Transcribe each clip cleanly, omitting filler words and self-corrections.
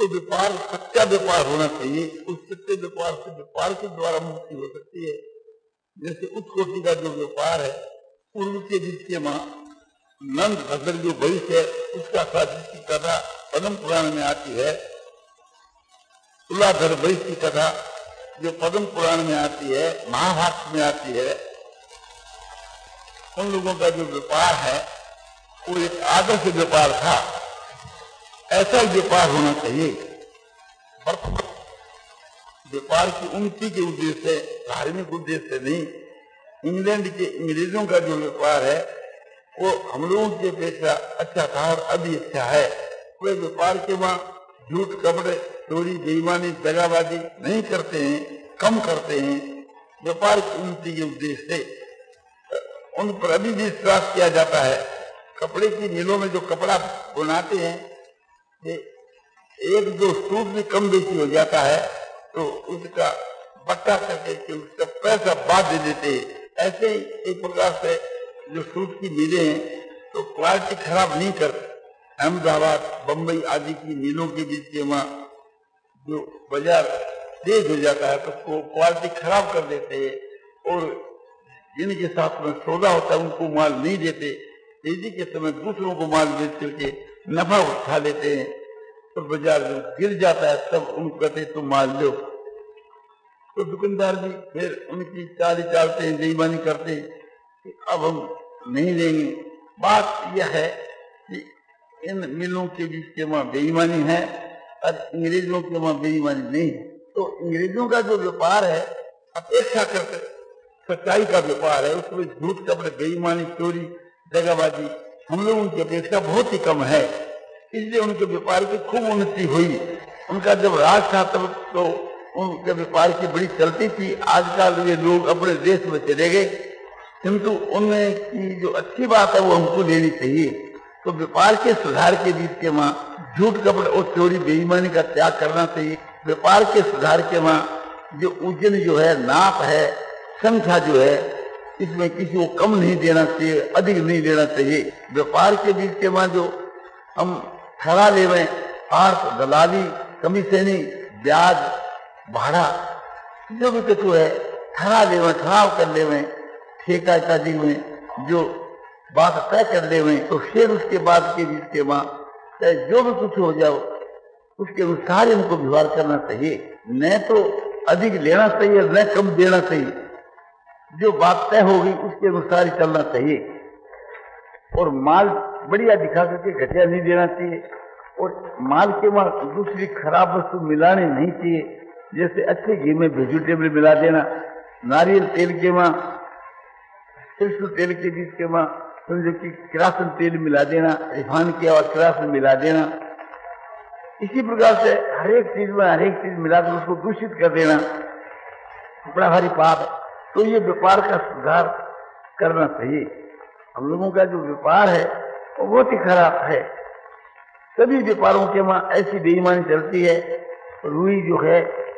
तो व्यापार सच्चा व्यापार होना चाहिए। उस सच्चे व्यापार से व्यापार के द्वारा मुक्ति हो सकती है। जैसे उत्कोटि का जो व्यापार है, पूर्व के जिसके माँ नंद भद्र जो भविष्य है उसका सादृश्य की कथा पद्म पुराण में आती है। तुलाधर वैश्य की कथा जो पद्म पुराण में आती है, महाभारत में आती है। उन लोगों का जो व्यापार है वो एक आदर्श व्यापार था। ऐसा ही व्यापार होना चाहिए। व्यापार की उन्नति के उद्देश्य से, धार्मिक उद्देश्य से नहीं। इंग्लैंड के अंग्रेजों का जो व्यापार है वो हम लोगों की अपेक्षा अच्छा था और अभी अच्छा है। वे व्यापार के वहाँ झूठ, कपड़े, चोरी, बेईमानी, दगाबाजी नहीं करते हैं, कम करते हैं। व्यापार की उन्नति के उद्देश्य से उन पर अभी भी विश्वास किया जाता है। कपड़े की मिलों में जो कपड़ा बनाते हैं, एक दो सूट में कम बेची हो जाता है तो उसका बट्टा करके उसका पैसा बाद दे देते हैं। ऐसे ही एक प्रकार से जो सूट की मिलें हैं तो क्वालिटी खराब नहीं करते। अहमदाबाद, बम्बई आदि की मिलों के बीच के वहाँ जो बाजार तेज हो जाता है तो उसको क्वालिटी खराब कर देते हैं और जिनके साथ में सौदा होता है उनको माल नहीं देते। तेजी के समय दूसरों को माल बेच करके नफा उठा लेते हैं तो बाजार जो गिर जाता है तब उनको कहते तुम माल लो। तो दुकानदार भी फिर उनकी चाली चालते हैं, बेईमानी करते हैं कि अब हम नहीं लेंगे। बात यह है कि इन मिलों के बीच के वहाँ बेईमानी है और अंग्रेजों के वहाँ बेईमानी नहीं है। तो अंग्रेजों का जो व्यापार है अपेक्षा करके सच्चाई का व्यापार है, उसमें झूठ, कपड़े, बेईमानी, चोरी, दगाबाजी हम लोगों की अपेक्षा बहुत ही कम है। इसलिए उनके व्यापार की खूब उन्नति हुई। उनका जब राज था तब तो उनके व्यापार की बड़ी चलती थी। आजकल वे लोग अपने देश में चले गए, किंतु उनमें की जो अच्छी बात है वो हमको लेनी चाहिए। तो व्यापार के सुधार के बीच के वहाँ झूठ, कपड़े और चोरी, बेईमानी का त्याग करना चाहिए। व्यापार के सुधार के वहाँ जो उज्जैन जो है, नाप है, संख्या जो है, इसमें किसी को कम नहीं देना चाहिए, अधिक नहीं देना चाहिए। व्यापार के बीच के वहाँ जो हम ठगा लेवे, आर्थ, दलाली, कमीशनी, ब्याज, भाड़ा जो भी कुछ है ठगा लेवे, ठराव कर लेवे, ठेका इत्यादि में जो बात तय कर लेवे तो फिर उसके बाद के बीच के वहाँ चाहे जो भी कुछ हो जाओ उसके अनुसार इनको व्यवहार करना चाहिए। न तो अधिक लेना चाहिए, न कम देना चाहिए। जो बात तय होगी उसके अनुसार ही चलना चाहिए और माल बढ़िया दिखा करके घटिया नहीं देना चाहिए और माल के वहाँ दूसरी खराब वस्तु मिलानी नहीं चाहिए। जैसे अच्छे घी में वेजिटेबल मिला देना, नारियल तेल के वहाँ सरसों तेल के बीच के वहाँ समझो कि किरासन तेल मिला देना, रिफाइन किया हुआ किरासन मिला देना। इसी प्रकार से हर एक चीज में हर एक चीज मिलाकर उसको दूषित कर देना बड़ा भारी पाप है। तो ये व्यापार का सुधार करना चाहिए। हम लोगों का जो व्यापार है वो बहुत ही खराब है। सभी व्यापारों के वहाँ ऐसी बेईमानी चलती है। रुई जो है,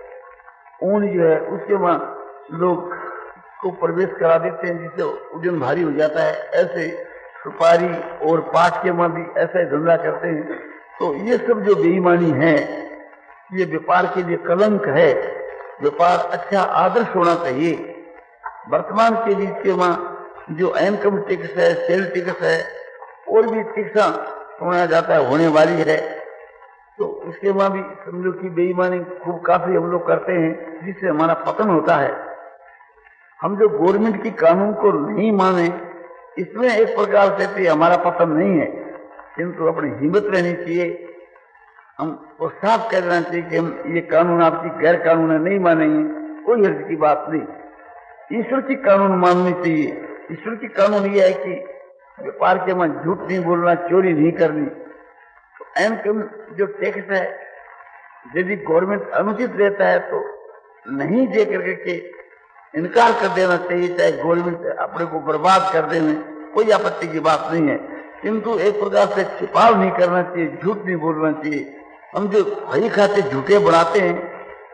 ऊन जो है, उसके वहाँ लोग को प्रवेश करा देते हैं जिससे वजन भारी हो जाता है। ऐसे सुपारी और पाट के वहाँ भी ऐसा ही धंधा करते हैं। तो ये सब जो बेईमानी है ये व्यापार के लिए कलंक है। व्यापार अच्छा आदर्श होना चाहिए। वर्तमान के बीच के वहाँ जो इनकम टैक्स है, सेल टैक्स है और भी टैक्सा सुना जाता है होने वाली है, तो उसके वहाँ भी समझो कि बेईमानी खूब काफी हम लोग करते हैं जिससे हमारा पतन होता है। हम जो गवर्नमेंट की कानून को नहीं माने इसमें एक प्रकार से हमारा पतन नहीं है, किंतु अपनी हिम्मत रहनी चाहिए। हमको साफ कह देना चाहिए कि हम ये कानून आपकी गैर कानून है, नहीं मानेंगे, कोई हर्ज की बात नहीं। ईश्वर की कानून माननी चाहिए। ईश्वर की कानून ये है कि व्यापार के में झूठ नहीं बोलना, चोरी नहीं करनी। तो इनकम जो टैक्स है यदि गवर्नमेंट अनुचित रहता है तो नहीं दे करके इनकार कर देना चाहिए, चाहे गवर्नमेंट अपने को बर्बाद कर देने, कोई आपत्ति की बात नहीं है। किंतु एक प्रकार से छिपाव नहीं करना चाहिए, झूठ नहीं बोलना चाहिए। हम जो भई खाते झूठे बनाते हैं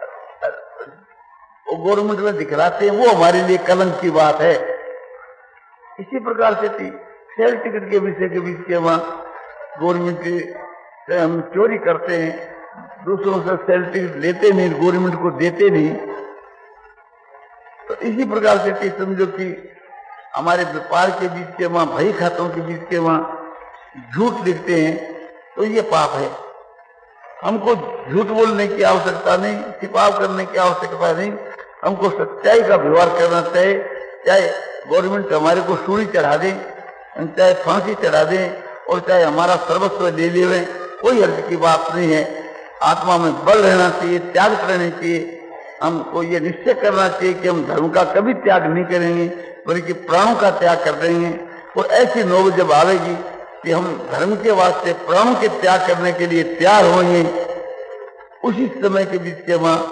वो गवर्नमेंट में दिखलाते हैं, वो हमारे लिए कलंक की बात है। इसी प्रकार से सेल टिकट के विषय के बीच के वहाँ गवर्नमेंट से हम चोरी करते हैं, दूसरों से सेल्फ लेते नहीं, गवर्नमेंट को देते नहीं। तो इसी प्रकार से समझो कि हमारे व्यापार के बीच के वहां, भई खातों के बीच के वहां झूठ लिखते हैं, तो ये पाप है। हमको झूठ बोलने की आवश्यकता नहीं, छिपाव करने की आवश्यकता नहीं, हमको सच्चाई का व्यवहार करना चाहिए। चाहे गवर्नमेंट हमारे को सूली चढ़ा दे, चाहे फांसी चढ़ा दे, और चाहे हमारा सर्वस्व ले ले, कोई हर्ज की बात नहीं है। आत्मा में बल रहना चाहिए, त्याग करना चाहिए। हमको ये निश्चय करना चाहिए कि हम धर्म का कभी त्याग नहीं करेंगे, बल्कि प्राणों का त्याग कर देंगे। और ऐसी नौबत जब आवेगी कि हम धर्म के वास्ते प्राणों के त्याग करने के लिए तैयार होंगे, उसी समय के बीच के वहां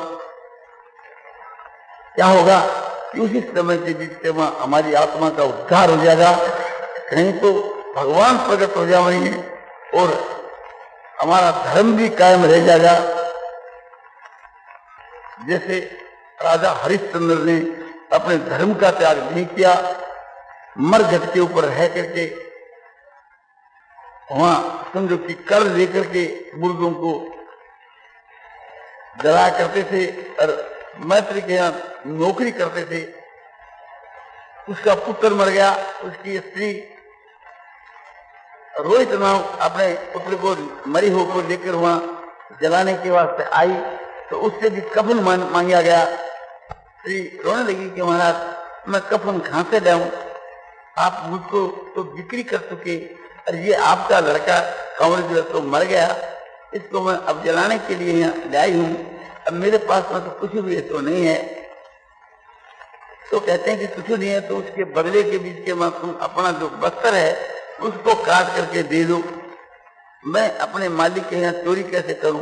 क्या होगा कि उसी समय के बीच के वहां हमारी आत्मा का उद्धार हो जाएगा। कहीं तो भगवान प्रकट हो जाएंगे और हमारा धर्म भी कायम रह जाएगा। जैसे राजा हरिश्चंद्र ने अपने धर्म का त्याग नहीं किया, मरघट के ऊपर रह करके वहां समझो कि कर लेकर के मुर्गों को जला करते थे और मैत्री के यहाँ नौकरी करते थे। उसका पुत्र मर गया, उसकी स्त्री रोहित नाम अपने पुत्र को मरी हो को लेकर वहां जलाने के वास्ते आई, तो उससे भी कफन मांगा गया। स्त्री रोने लगी कि महाराज मैं कफन कहां से लाऊं, आप मुझको तो बिक्री कर चुके, और ये आपका लड़का कंवर जो है तो मर गया, इसको मैं अब जलाने के लिए यहाँ लाई हूं, अब मेरे पास में तो कुछ भी तो नहीं है। तो कहते हैं कि कुछ नहीं है तो उसके बदले के बीच के में तुम अपना जो बस्तर है उसको काट करके दे दो, मैं अपने मालिक के यहाँ चोरी कैसे करूं।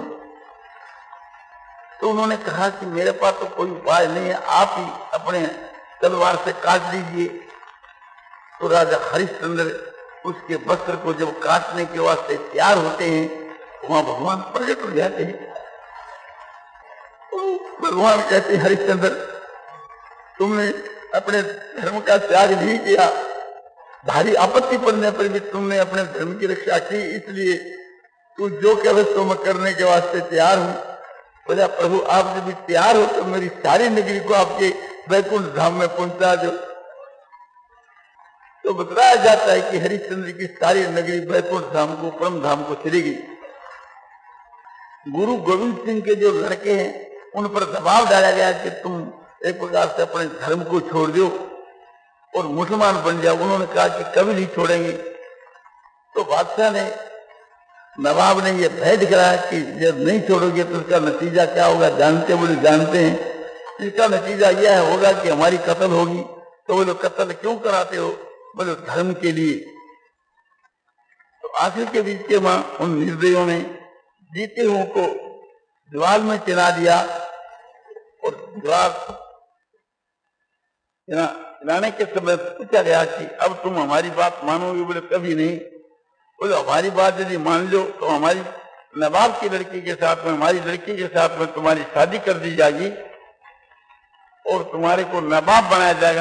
तो उन्होंने कहा कि मेरे पास तो कोई उपाय नहीं है, आप ही अपने तलवार से काट दीजिए। तो राजा हरिश्चंद्र उसके वस्त्र को जब काटने के वास्ते तैयार होते हैं, वहां भगवान प्रकट हो जाते हैं। तो भगवान कहते हैं हरिश्चंद्र तुमने अपने धर्म का त्याग नहीं किया, भारी आपत्ति पड़ने पर भी तुमने अपने धर्म की रक्षा की, इसलिए तू जो कहे तो मैं करने के वास्ते तैयार हूं। बोला प्रभु आप जब भी तैयार हो तो मेरी सारी नगरी को आपके वैकुंठ धाम में पहुंचा दो। तो बताया जाता है कि हरिश्चंद्र की सारी नगरी वैकुंठ धाम को, परम धाम को चली गई। गुरु गोविंद सिंह के जो लड़के हैं उन पर दबाव डाला गया कि तुम एक प्रकार से अपने धर्म को छोड़ दो और मुसलमान बन जाओ। उन्होंने कहा कि कभी नहीं छोड़ेंगे। तो बादशाह ने, नवाब ने यह भय दिखाया कि जब नहीं छोड़ोगे तो इसका नतीजा क्या होगा, जानते बोले जानते हैं। इसका नतीजा यह होगा कि हमारी कत्ल होगी। तो बोले कत्ल क्यों कराते हो, बोले धर्म के लिए। तो आखिर के बीच के वहां उन निर्दयों ने जीते हुओं को दीवार में चिना दिया, और दीवार चिनाने के समय पूछा गया कि अब तुम हमारी बात मानोगे, बोले कभी नहीं। बोले हमारी बात यदि मान लो तो हमारी नवाब की लड़की के साथ में, हमारी लड़की के साथ में तुम्हारी शादी कर दी जाएगी और तुम्हारे को नवाब बनाया जाएगा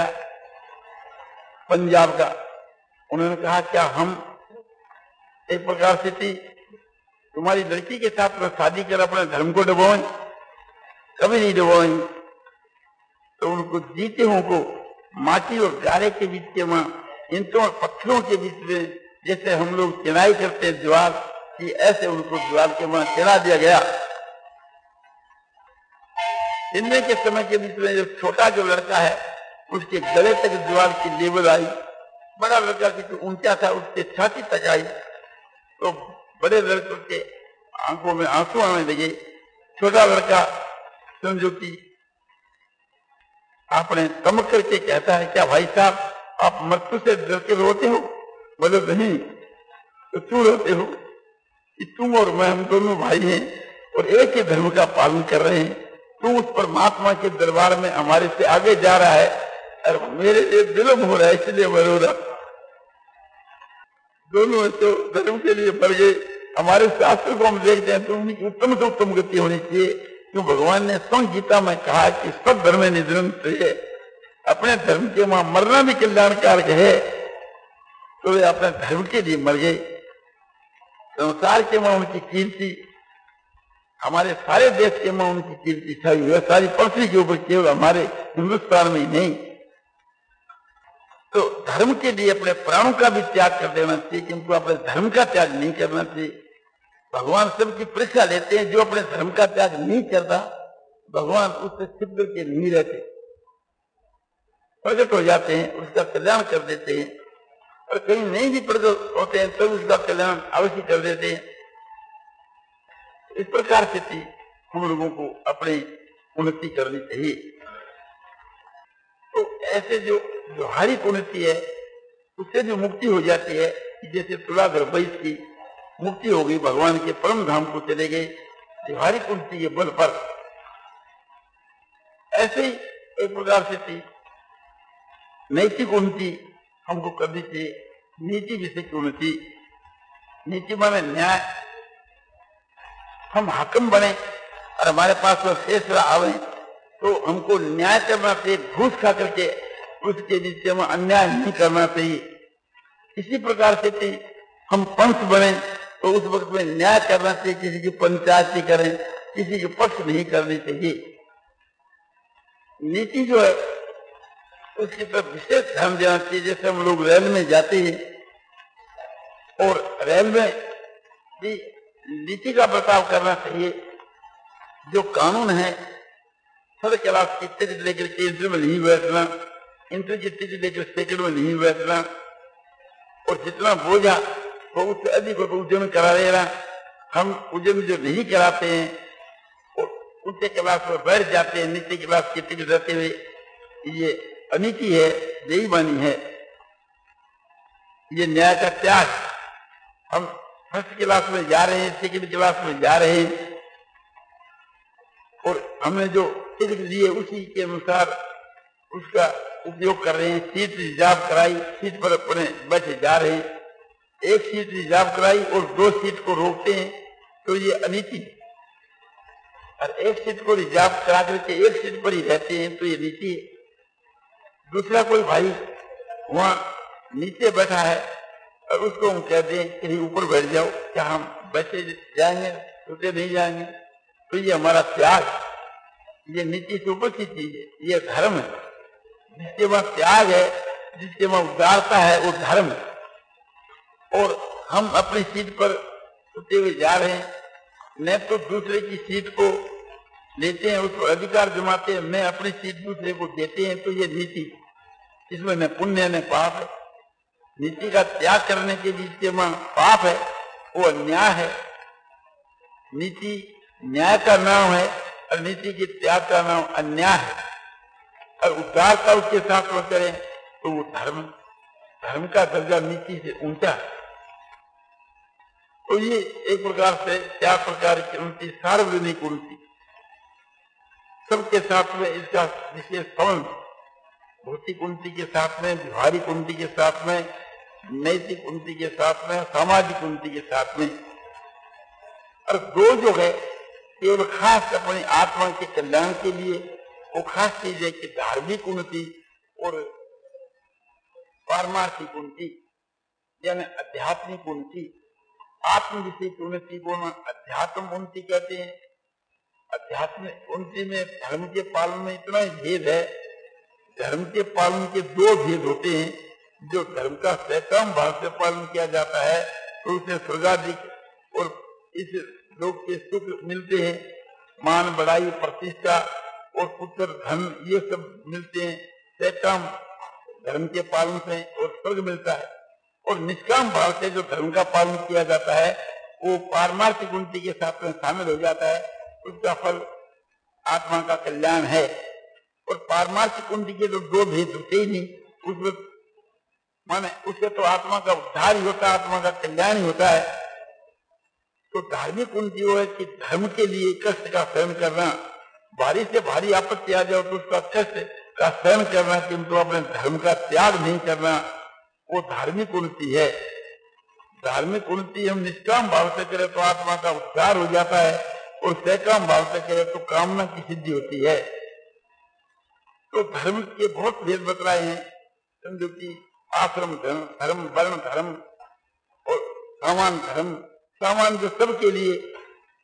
पंजाब का। उन्होंने कहा क्या हम एक प्रकार से थी तुम्हारी लड़की के साथ में शादी कर अपने धर्म को डुबोएं, कभी नहीं डुबोएं। तो उनको जीते हुओं को माटी और गारे के बीच के वहां ईंटों और पत्थरों के बीच में जैसे हम लोग चिनाई करते हैं दीवार की, ऐसे उनको दीवार के वहां चिना दिया गया। चिन्ने के समय के बीच में जो छोटा जो लड़का है उसके गले तक दीवार की लेवल आई, बड़ा लड़का की जो ऊंचा था उसके छाती तक आई। तो बड़े लड़कों के आंखों में आंसू आने लगे। छोटा लड़का समझो कि आपने तमक करके कहता है क्या भाई साहब आप मृत्यु से डर के रोते हो, बोले नहीं। तो क्यों रोते हो कि तुम और मैं, हम दोनों भाई हैं और एक ही धर्म का पालन कर रहे हैं। तू उस परमात्मा के दरबार में हमारे से आगे जा रहा है और मेरे लिए विलम्ब हो रहा है, इसलिए मैं रो रहा। दोनों तो धर्म के लिए मर गए। हमारे शास्त्र को हम देखते हैं तो उनकी उत्तम से उत्तम गति होनी चाहिए, क्यों भगवान ने स्वयं गीता में कहा कि सब धर्म निरंतर है, अपने धर्म के वहां मरना भी कल्याणकारक है। तो वे अपने धर्म के लिए मर गए। संसार के वहां उनकी कीर्ति हमारे सारे देश के में उनकी कीर्ति छाई हुई है, सारी पृथ्वी के ऊपर, केवल हमारे हिंदुस्तान में ही नहीं। तो धर्म के लिए अपने प्राणों का भी त्याग कर देना चाहिए, किंतु अपने धर्म का त्याग नहीं करना चाहिए। भगवान सबकी परीक्षा लेते हैं, जो अपने धर्म का त्याग नहीं करता भगवान उससे छिप करके नहीं रहते, प्रकट हो जाते हैं, उसका कल्याण कर देते हैं। और कहीं नहीं भी प्रकट होते हैं तो उसका कल्याण अवश्य कर देते हैं। इस प्रकार से हम लोगों को अपनी उन्नति करनी चाहिए। तो ऐसे जो व्यवहारिक उन्नति है उससे जो मुक्ति हो जाती है, जैसे तुलाधर वैश्य की मुक्ति हो गई, भगवान के परम धाम को चले गए व्यवहारिक उन्नति के बल पर, ऐसे ही एक प्रकार से नैतिक उन्नति हमको करनी चाहिए। नीति विषय की उन्नति, नीति माने न्याय। हम हाकिम बने और हमारे पास वो फैसला आवे तो हमको न्याय करना चाहिए, घूस खा करके उसके नीचे में अन्याय नहीं करना चाहिए। इसी प्रकार से हम पंच बने तो उस वक्त में न्याय करना चाहिए, किसी की पंचायत नहीं करें, किसी के पक्ष नहीं करनी चाहिए। नीति जो है उसकी तरफ विशेष ध्यान देना चाहिए। जैसे हम लोग रेल में जाते हैं और रेल में भी नीति का बर्ताव करना चाहिए। जो कानून है, थर्ड क्लास की टिकट लेकर के इंटर में नहीं बैठना, इंटर की टिकट लेकर सेकंड में नहीं बैठना, और जितना बोझा वो उससे अधिक उद्यम करा देना। हम उद्यम जो नहीं कराते हैं और ऊंचे क्लास में बैठ जाते हैं नीचे क्लास की टिकट रहते हुए, ये अनीति है, बेईमानी है, ये न्याय का त्याग। हम फर्स्ट क्लास में जा रहे हैं, सेकंड क्लास में जा रहे हैं और हमने जो टिकट लिए उसी के अनुसार उसका उपयोग कर रहे हैं। सीट रिजर्व कराई, सीट पर अपने बैठे जा रहे हैं, एक सीट रिजर्व कराई और 2 सीट को रोकते हैं तो ये अनीति। और एक सीट को रिजर्व करा करके एक सीट पर ही रहते हैं तो ये नीति है। दूसरा कोई भाई वहां नीचे बैठा है और उसको हम कह दें कि ऊपर बैठ जाओ, क्या हम बैठे जाएंगे, सोते नहीं जाएंगे? तो ये हमारा त्याग, ये नीति से ऊपर की चीज है, ये धर्म है। जिसके वहां त्याग है, जिसके वहां उदारता है, वो धर्म है। और हम अपनी सीट पर सोते हुए जा रहे हैं, न तो दूसरे की सीट को लेते हैं, उसको अधिकार जमाते हैं, मैं अपनी सीट दूसरे को देते हैं, तो ये नीति, इसमें न पुण्य न पाप है। नीति का त्याग करने के जिसके वहां पाप है वो अन्याय है। नीति न्याय का नाम है और नीति के त्याग का नाम अन्याय है। और उद्धार का उसके साथ में करें तो वो धर्म, धर्म का दर्जा नीति से ऊंचा है। तो ये एक प्रकार से 4 प्रकार की उन्नति, सार्वजनिक उन्नति, सबके साथ में इसका विशेष संबंध, भौतिक उन्नति के साथ में, व्यवहारिक उन्नति के साथ में, नैतिक उन्नति के साथ में, सामाजिक उन्नति के साथ में। और 2 जो है केवल खास अपनी आत्मा के कल्याण के लिए, वो खास चीज है कि धार्मिक उन्नति और पारमार्थिक उन्नति यानी आध्यात्मिक उन्नति। आत्म विषय की उन्नति को अध्यात्म उन्नति कहते हैं। आध्यात्मिक उन्नति में धर्म के पालन में इतना ही भेद है। धर्म के पालन के 2 भेद होते हैं। जो धर्म का सकाम भाव से पालन किया जाता है तो उसमें स्वर्गाधिक और इस लोक के सुख मिलते हैं, मान बढ़ाई प्रतिष्ठा और पुत्र धन ये सब मिलते हैं सकाम धर्म के पालन से, और स्वर्ग मिलता है। और निष्काम भाव से जो धर्म का पालन किया जाता है वो पारमार्थिक उन्नति के साथ में शामिल हो जाता है, उसका फल आत्मा का कल्याण है। और पारमार्थिक उन्नति के तो 2 भेद होते ही नहीं, उसमें माने उससे तो आत्मा का उद्धार ही होता है, आत्मा का कल्याण ही होता है। तो धार्मिक उन्नति वो है कि धर्म के लिए कष्ट का सहन करना, भारी से भारी आपत्ति आ जाओ तो उसका कष्ट का सहन करना, किंतु अपने धर्म का त्याग नहीं करना, वो धार्मिक उन्नति है। धार्मिक उन्नति हम निष्काम भाव से करें तो आत्मा का उद्धार हो जाता है, और सकाम भाव से करें तो कामना की सिद्धि होती है। तो धर्म के बहुत भेद बतलाए हैं, समझो कि आश्रम धर्म, धर्म वर्ण धर्म और सामान धर्म। सामान जो सबके लिए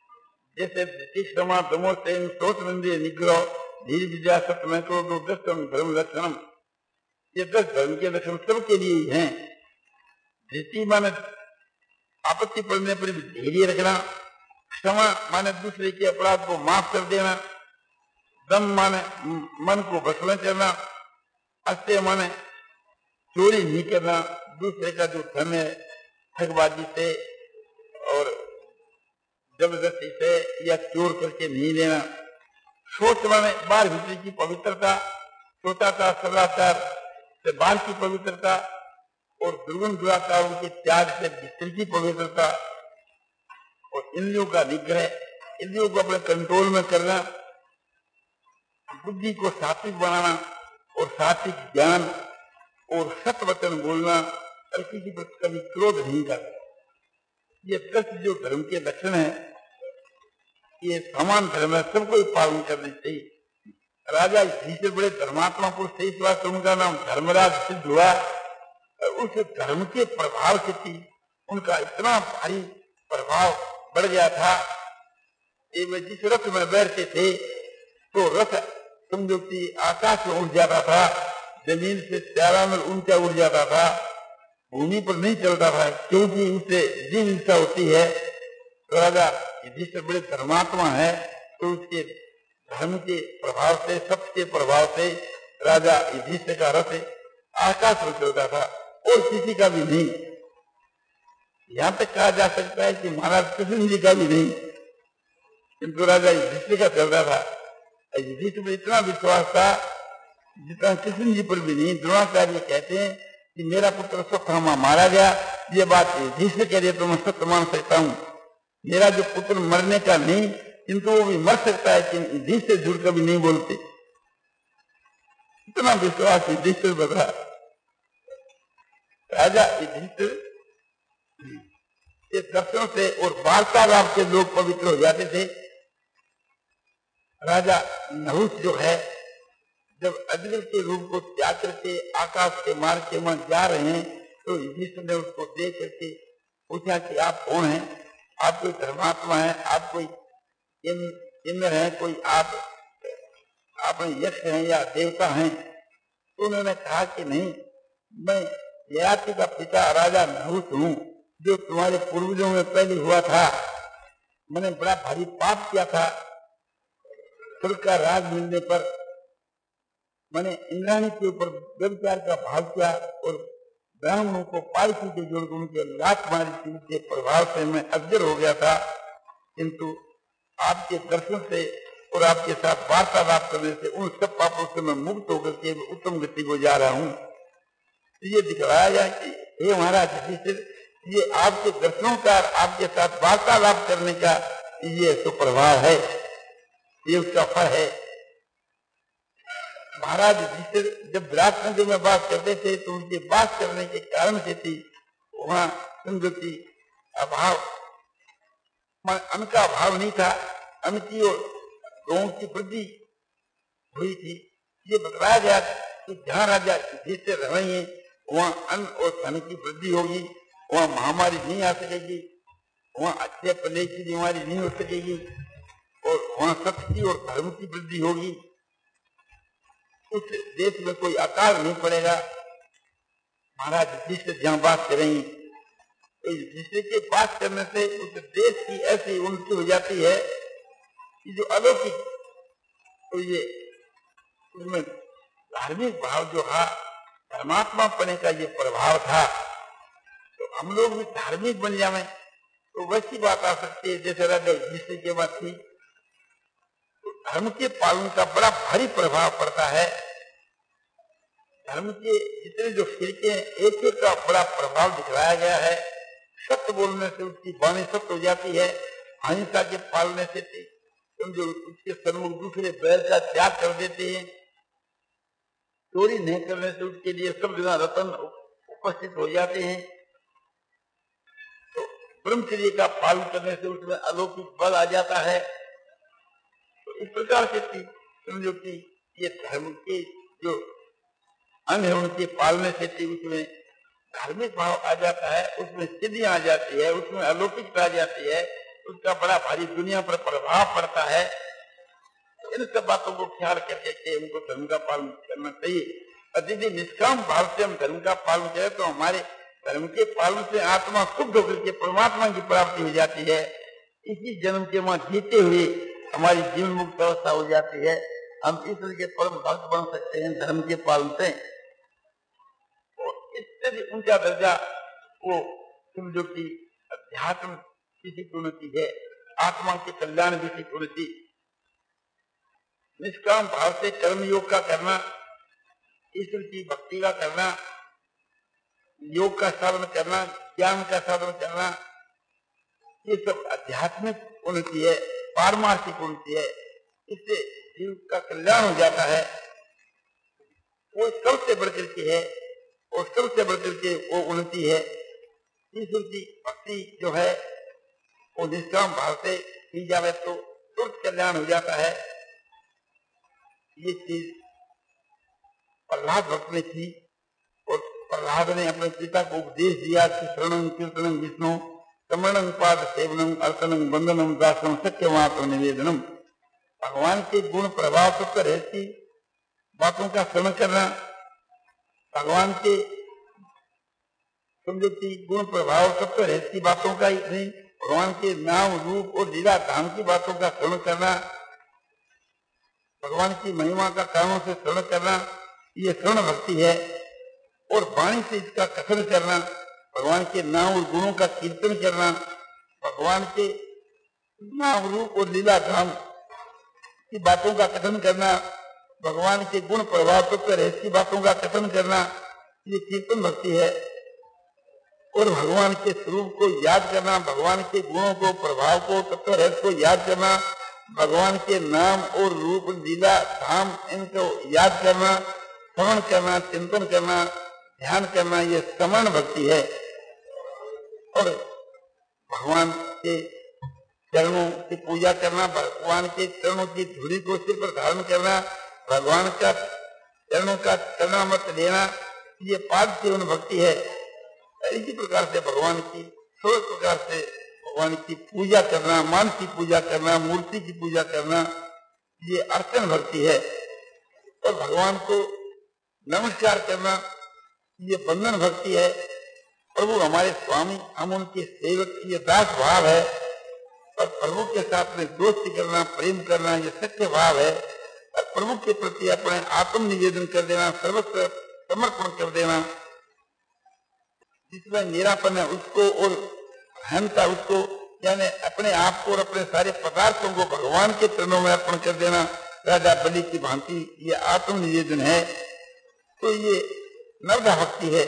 जैसे क्षमा दमो तेन सोच मंदिर निग्रह धीर विद्या सत्य में क्रोध दृष्टम धर्म लक्षणम, ये 10 धर्म के लक्षण सबके लिए ही हैं। धृति माने आपत्ति पड़ने पर भी धैर्य रखना, क्षमा माने दूसरे के अपराध को माफ कर देना, दम माने मन को बस में करना, अस्त्य माने चोरी नहीं करना, दूसरे का जो धन है ठगबाजी से और जबरदस्ती से या चोर करके नहीं लेना। सोच माने बाहर भीतर की पवित्रता, सोचाचार सदाचार से बाहर की पवित्रता और दुर्गुण दुराचारों के त्याग से भीतर की पवित्रता, और इंद्रियों का निग्रह, इंद्रियों को अपने कंट्रोल में करना, बुद्धि को सात्विक बनाना और सात्विक ज्ञान और सत्य वचन बोलना और किसी पर कभी क्रोध नहीं करना। ये 10 जो धर्म के लक्षण है, ये समान धर्म है, सबको पालन करने चाहिए। राजा इसी से बड़े धर्मात्मा पुरुष थे, इस बात उनका नाम धर्मराज सिद्ध हुआ। उस धर्म के प्रभाव से थी, उनका इतना भारी प्रभाव बढ़ गया था कि वे जिस रथ में बैठते थे तो रथ समझो कि आकाश में उड़ जाता था, जमीन से 4 मील ऊंचा उड़ जाता था, भूमि पर नहीं चलता था, क्योंकि उसे जीव हिंसा होती है। तो राजा जिससे बड़े धर्मात्मा है, तो उसके धर्म के प्रभाव से, सत्य के प्रभाव से राजा युधिष्ठिर का रथ आकाश में चलता था और किसी का भी नहीं। यहाँ तक कहा जा सकता है कि महाराज कृष्ण जी का भी नहीं, किंतु राजा युधिष्ठिर का चल रहा था। युधिष्ठिर पर इतना विश्वास था जितना कृष्ण जी पर भी नहीं। द्रोणाचार्य कहते हैं कि मेरा पुत्र सत्यभामा मारा गया, ये बात युधिष्ठिर कह रहे तो मैं सत्य मान सकता हूँ। मेरा जो पुत्र मरने का नहीं, किंतु वो भी मर सकता है, कि युधिष्ठिर से जुड़ कभी नहीं बोलते। इतना विश्वास युधिष्ठिर पर था। राजा युधिष्ठिर के दर्शन से और वार्तालाप से लोग पवित्र हो जाते थे। राजा नहुष जो है, जब अग्नि के रूप को त्याग करके आकाश के मार्ग के वहां जा रहे हैं, तो युधिष्ठिर ने उसको देख करके पूछा कि आप कौन हैं? आप कोई धर्मात्मा है? आप कोई इंद्र है? कोई आप यक्ष हैं या देवता हैं? तो उन्होंने कहा कि नहीं, मैं ययाति का पिता राजा नहुष हूँ, जो तुम्हारे पूर्वजों में पहले हुआ था। मैंने बड़ा भारी पाप किया था। स्वर्ग का राज मिलने पर मैंने इंद्राणी के ऊपर व्यभिचार का भाग किया और ब्राह्मणों को पालकी के जोड़कर उनके लात मारी थी। उसके प्रभाव से मैं अज्ञर हो गया था, किंतु आपके दर्शन से और आपके साथ वार्तालाप करने से उन सब पापों से मैं मुक्त होकर के उत्तम गति को जा रहा हूँ। ये दिखलाया जाए कि हे महाराज युधिष्ठिर, ये आपके दर्शनों का, आपके साथ वार्तालाप करने का ये सुप्रभाव है, ये उसका फल है। महाराज युधिष्ठिर जब विराटनगर में बात करते थे तो उनके बात करने के कारण से थी वहाँ संगति अभाव, अन्न का अभाव नहीं था, अन्न की और गौं की वृद्धि हुई थी। ये बताया गया कि जहाँ राजा युधिष्ठिर रह रहे हैं वहाँ अन्न और धन की वृद्धि होगी, वहाँ महामारी नहीं आ सकेगी, वहाँ अच्छे पले की बीमारी नहीं हो सकेगी और वहाँ सत्य की और धर्म की वृद्धि होगी। उस देश में कोई अकाल नहीं पड़ेगा। महाराज युधिष्ठिर जहाँ बात करेंगे तो युधिष्ठिर के बात करने से उस देश की ऐसी उन्नति हो जाती है कि जो अलौकिक, तो ये उसमें धार्मिक भाव जो है, धर्मात्मा पने का ये प्रभाव था, तो हम लोग भी धार्मिक बन जाए तो वैसी बात आ सकती है जैसे राजा युधिष्ठिर के बात थी। तो धर्म के पालन का बड़ा भारी प्रभाव पड़ता है। धर्म के जितने जो फिरके हैं, एक एक का बड़ा प्रभाव दिखलाया गया है। सत्य बोलने से उसकी वाणी सत्य हो जाती है, अहिंसा के पालने से समझो उसके सन्मुख दूसरे बैर का त्याग कर देते हैं, चोरी नहीं करने से उसके लिए सब जगह रतन उपस्थित हो जाते हैं, तो ब्रह्मचर्य का पालन करने से उसमें अलौकिक बल आ जाता है। तो इस प्रकार से समझो कि ये धर्म के जो अंग है उनके पालने से उसमें धार्मिक भाव आ जाता है, उसमें सिद्धि आ जाती है, उसमें अलौकिकता आ जाती है। उसका बड़ा भारी दुनिया पर प्रभाव पड़ता है। इन सब बातों को ख्याल करके के उनको धर्म का पालन करना चाहिए। और यदि निष्काम भाव से हम धर्म का पालन करें तो हमारे धर्म के पालन से आत्मा शुद्ध होकर के परमात्मा की प्राप्ति हो जाती है। इसी जन्म के वहां जीते हुए हमारी जीवन मुक्त अवस्था हो जाती है। हम ईश्वर के परम भक्त बन सकते हैं धर्म के पालन से। और इससे भी ऊंचा दर्जा वो समझो कि अध्यात्म किसी उन्नति है, आत्मा के कल्याण की उन्नति। निष्काम भाव से कर्म योग का करना, ईश्वर की भक्ति का करना, योग का साधन करना, ज्ञान का साधन करना, ये सब आध्यात्मिक उन्नति है, पारमार्थिक उन्नति है। इससे जीव का कल्याण हो जाता है। वो सबसे बढ़कर के है और सबसे बढ़कर के वो उन्नति है। ईश्वर की भक्ति जो है वो निष्काम भाव से की जाए तो तुरंत कल्याण हो जाता है। ये चीज प्रहलाद भक्त ने की और प्रहलाद ने अपने पिता को उपदेश दिया कि शरणं कीर्तनं विष्णु समरणं पाद सेवनम अर्चनम वंदनम दासम सत्यमात्म निवेदनम। भगवान के गुण प्रभाव तत्व रहती बातों का श्रवण करना, भगवान के समझो कि गुण प्रभाव तत्व रहती बातों का ही नहीं, भगवान के नाम रूप और लीला धाम की बातों का श्रवण करना, भगवान की महिमा का कानों से श्रवण करना, ये श्रवण भक्ति है। और वाणी से इसका कथन करना, भगवान के नाम और गुणों का कीर्तन करना, भगवान के नाम रूप और लीला धाम की बातों का कथन करना, भगवान के गुण प्रभाव तत्व रहस्य बातों का कथन करना, ये कीर्तन भक्ति है। और भगवान के स्वरूप को याद करना, भगवान के गुणों को प्रभाव को तत्व रहस्य को याद करना, भगवान के नाम और रूप लीला धाम इनको याद करना, श्रवण करना, चिंतन करना, ध्यान करना, ये समरण भक्ति है। और भगवान के चरणों की पूजा करना, भगवान के चरणों की धूली को सिर पर धारण करना, भगवान का चरणों का चरणामृत लेना, ये पाद सेवन भक्ति है। इसी प्रकार से भगवान की सोलह प्रकार से भगवान की पूजा करना, मान की पूजा करना, मूर्ति की पूजा करना, ये अर्चन भक्ति है। और भगवान को नमस्कार करना, ये बंधन भक्ति है। प्रभु हमारे स्वामी, हम उनके सेवक, ये दास भाव है। और प्रभु के साथ में दोस्ती करना, प्रेम करना, ये सत्य भाव है। और प्रभु के प्रति अपने आत्म निवेदन कर देना, सर्वस्व समर्पण कर देना, जिसमें मेरापन है उसको और अहंता उसको, यानी अपने आप को और अपने सारे पदार्थों को भगवान के चरणों में अर्पण कर देना, राजा बलि की भांति ये आत्म निवेदन है। तो ये नवधा भक्ति है।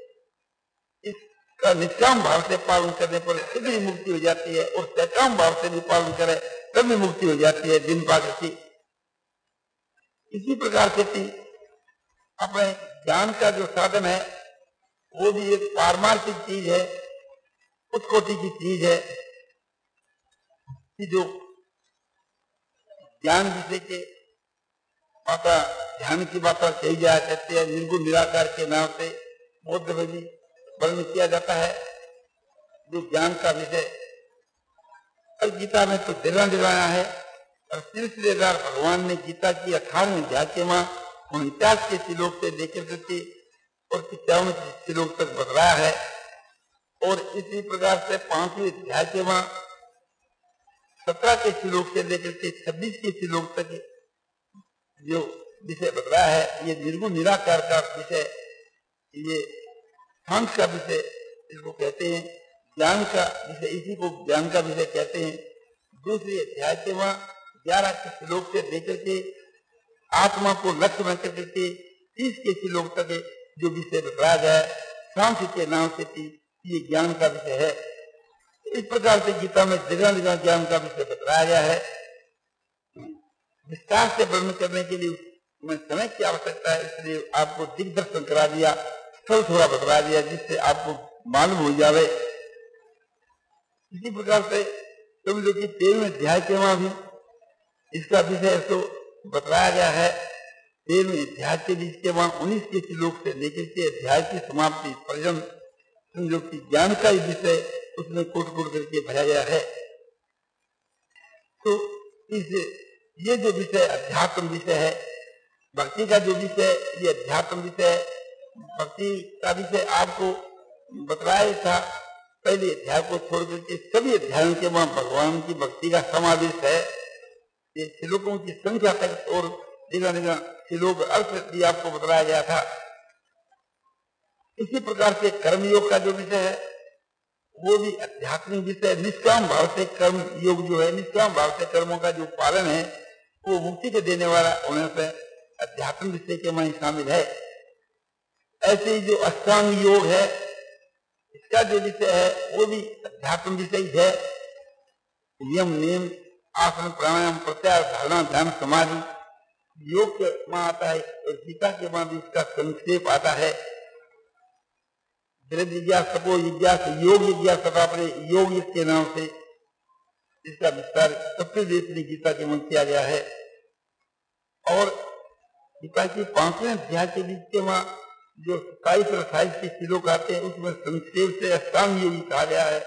इसका निष्काम भाव से पालन करने पर शीघ्र मुक्ति हो जाती है, और सकाम भाव से भी पालन करे तब भी मुक्ति हो जाती है दिन पाकर। इसी प्रकार से अपने ज्ञान का जो साधन है वो भी एक पारमार्थिक चीज है, उस कोटि की चीज है कि जो ज्ञान विषय के माता ध्यान की बात कही जाया करती है, निर्गुण निराकार के नाम से बौद्ध में भी वर्णन किया जाता है जो ज्ञान का विषय। और गीता में तो दिलाया है। और सिलसिलेदार भगवान ने गीता की 18वें अध्याय के 49 के श्लोक से लेकर के और 51 श्लोक तक बतलाया है। और इसी प्रकार से 5वें अध्याय के 17 के श्लोक से लेकर के 26 के श्लोक तक जो विषय बतलाया है, ये निर्गुण निराकार का विषय, ये सांख्य का विषय इसको कहते हैं, ज्ञान का विषय, इसी को ज्ञान का विषय कहते हैं। दूसरे अध्याय के 11 के श्लोक से लेकर के आत्मा को लक्ष्य में करके 30 के श्लोक तक जो विषय बताया गया है, सांख्य के नाम से ये ज्ञान का विषय है। इस प्रकार से गीता में जगह जगह ज्ञान का विषय बताया गया है। विस्तार से वर्णन करने के लिए मैं समय की आवश्यकता है, इसलिए आपको दिग्दर्शन करा दिया, स्थल थोड़ा बतला दिया, जिससे आपको मालूम हो जाए। इसी प्रकार से समझो कि 13वें अध्याय के वहां भी इसका विषय तो बतलाया गया है। 13वें अध्याय के बीच के वहां 19 के श्लोक से लेकर के अध्याय की समाप्ति पर्यंत समझो कि ज्ञान का ही विषय उसमें कोट कोट करके भरा गया है। तो ये जो विषय अध्यात्म विषय है, भक्ति का जो विषय, ये अध्यात्म विषय है। भक्ति का विषय आपको बतलाया था पहले अध्याय को छोड़ करके सभी अध्यायों के वहां भगवान की भक्ति का समावेश है। ये श्लोकों की संख्या तक और जगह श्लोक अर्थ भी आपको बतलाया गया था। इसी प्रकार से कर्मयोग का जो विषय है वो भी आध्यात्मिक विषय। निष्काम भाव से कर्म योग जो है, निष्काम भाव से कर्मों का जो पालन है वो मुक्ति को देने वाला होने से अध्यात्म विषय के में शामिल है। ऐसे ही जो अष्टांग योग है, इसका जो विषय है वो भी अध्यात्म विषय है। नियम नियम आसन प्राणायाम प्रत्याहार धारणा ध्यान समाधि योग के में आता है और गीता के बाद भी इसका संक्षेप आता है। जिज्ञास तपो जिज्ञास योग जिज्ञास तथा अपने योग के नाम से इसका विस्तार सबसे देश गीता के मन किया गया है। और गीता के 5वें अध्याय के बीच के वहां जो 27 और 28 के श्लोक आते हैं उसमें संक्षेप से अष्टांग योग कहा गया है।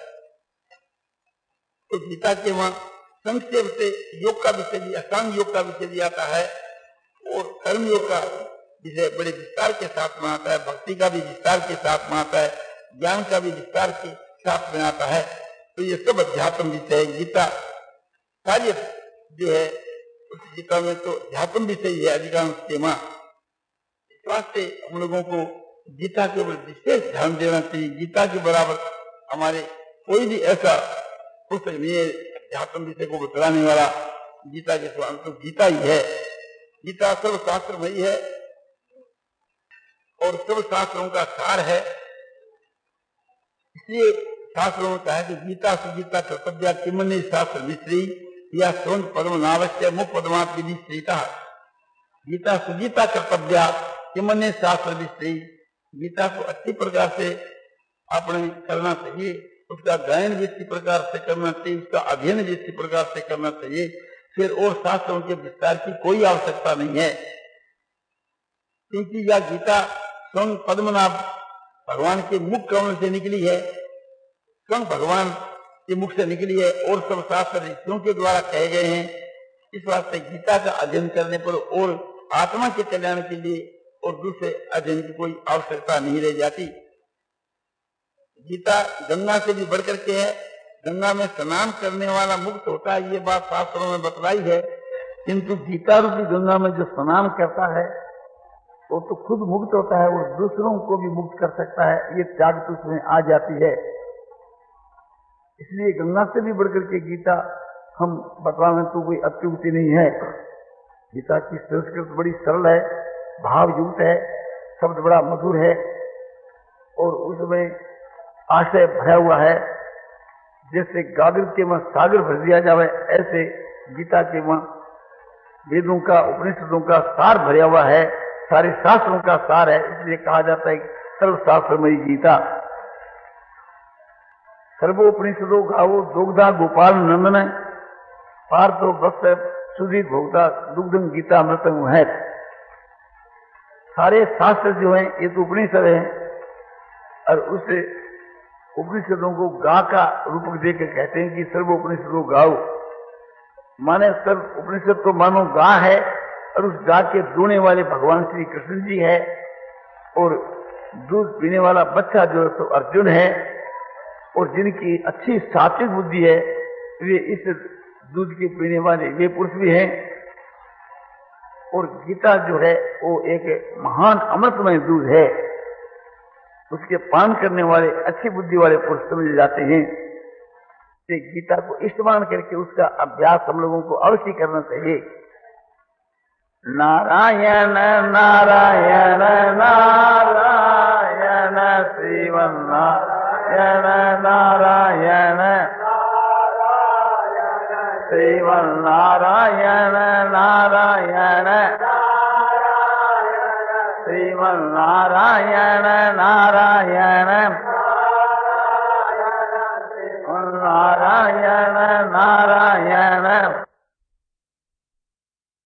तो गीता के वहां संक्षेप से योग का विषय भी, अष्टांग योग का विषय भी आता है और कर्म योग का विषय बड़े विस्तार के साथ में आता है। भक्ति का भी विस्तार के साथ में आता है, ज्ञान का भी विस्तार के साथ में आता है। तो ये सब अध्यात्म विषय है। गीता कार्य जो है उस गीता में तो अध्यात्म विषय है अधिकांश के मां। इस वास्ते हम लोगों को गीता के ऊपर विशेष ध्यान देना चाहिए। गीता के बराबर हमारे कोई भी ऐसा पुस्तक नहीं है अध्यात्म विषय को बतलाने वाला। गीता के स्वामी तो गीता ही है। गीता सर्व शास्त्र में ही है और सर्व शास्त्रों का सार है। इसलिए शास्त्रों में कहा है कि गीता सुगीता कर्तव्या किमन्य शास्त्र मिश्री या स्वयं पद्म नावश्य मुख पद्मात विधि श्रीता। गीता सुगीता कर्तव्या किमन्य शास्त्र मिश्री। गीता को अच्छी प्रकार से अपने करना चाहिए, उसका गायन भी अच्छी प्रकार से करना चाहिए, उसका अध्ययन भी अच्छी प्रकार से करना चाहिए। फिर और शास्त्रों के विस्तार की कोई आवश्यकता नहीं है, क्योंकि यह गीता स्वयं पद्मनाभ भगवान के मुख कमल से निकली है, स्वयं भगवान के मुख से निकली है और सब शास्त्र ऋषियों के द्वारा कहे गए हैं। इस वास्ते गीता का अध्ययन करने पर और आत्मा के कल्याण के लिए और दूसरे अध्ययन की कोई आवश्यकता नहीं रह जाती। गीता गंगा से भी बढ़कर के है। गंगा में स्नान करने वाला मुक्त होता है, ये बात शास्त्रों में बतलाई है। किंतु गीता रूपी गंगा में जो स्नान करता है वो तो खुद मुक्त होता है और दूसरों को भी मुक्त कर सकता है, ये त्याग उसमें आ जाती है। इसलिए गंगा से भी बढ़कर के गीता हम बतलाने तो कोई अत्युक्ति नहीं है। गीता की संस्कृत बड़ी सरल है, भावयुक्त है, शब्द बड़ा मधुर है और उसमें आशय भरा हुआ है। जैसे गागर के में सागर भर दिया जाए, ऐसे गीता के में वेदों का उपनिषदों का सार भरा हुआ है, सारे शास्त्रों का सार है। इसलिए कहा जाता है सर्वशास्त्रमयी गीता। सर्वोपनिषदों गावो दुग्धा गोपाल नंदन पार्थो भक्त सुधी भोक्ता दुग्धम गीता अमृतम है। सारे शास्त्र जो हैं ये तो उपनिषद हैं और उस उपनिषदों को गा का रूप देकर कहते हैं कि सर्वोपनिषदों गाओ। माने सर्व उपनिषद तो मानो गा है और उस गा के दूने वाले भगवान श्री कृष्ण जी है और दूध पीने वाला बच्चा जो है तो अर्जुन है और जिनकी अच्छी सात्विक बुद्धि है वे इस दूध के पीने वाले वे पुरुष भी हैं। और गीता जो है वो एक महान अमृतमय दूध है, उसके पान करने वाले अच्छी बुद्धि वाले पुरुष समझे जाते हैं। गीता को इस्तेमाल करके उसका अभ्यास हम लोगों को अवश्य करना चाहिए। नारायण नारायण नारायण श्रीमन नारायण नारायण श्रीमन नारायण नारायण श्रीमन नारायण नारायण नारायण नारायण